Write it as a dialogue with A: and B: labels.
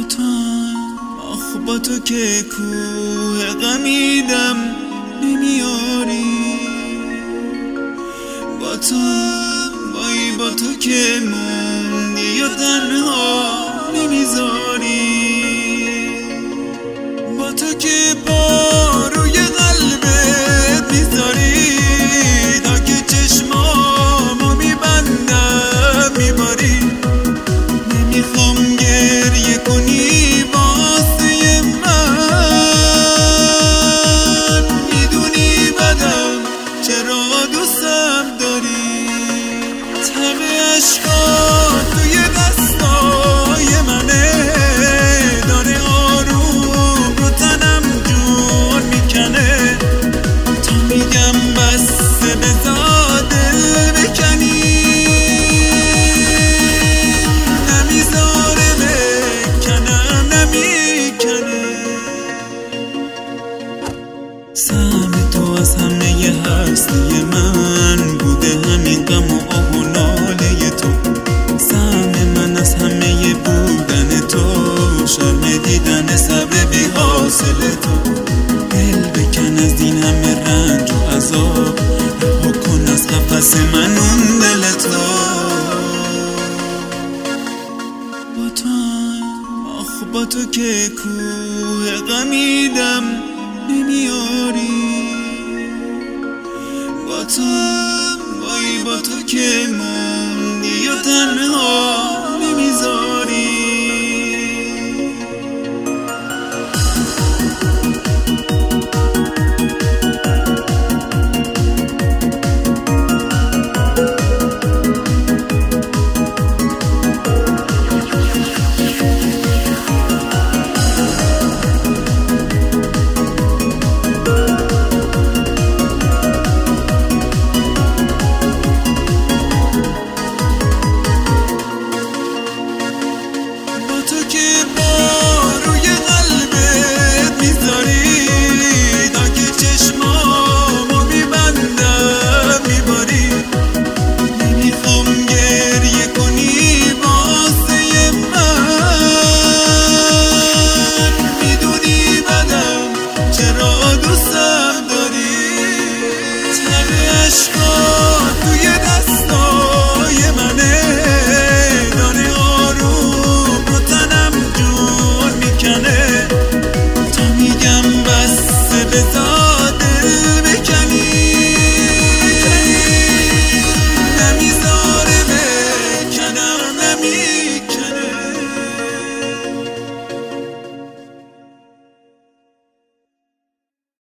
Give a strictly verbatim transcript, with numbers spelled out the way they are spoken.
A: تو آخ با تو که کوه غمیدم نمیاری، با تو وای با تو که موندی یا تنها نمیذاری، با تو که پا روی قلبت میذاری تا که چشمامو میبندم میباری. نمیخوام گریه کنی واسه من، میدونی بدم چرا دوستم داری. تب عشقات توی دستای منه، داره آروم رو تنم جون میکنه. تا میگم بسه بذار دل بکنی، نمیذاره بکنم نمیکنه. سهم تو از همه هستی من بوده، همین غم و آه و ناله تو. سهم من از همه بودن تو، شرم دیدن صبر بی حاصل تو. دل بکن از این همه رنج و عذاب، رها کن از قفس من اون دل تو. با تو آخ با تو که کوه غمیدم نمیاری، با تو وای با تو که موندی یا تنها نمیذاری.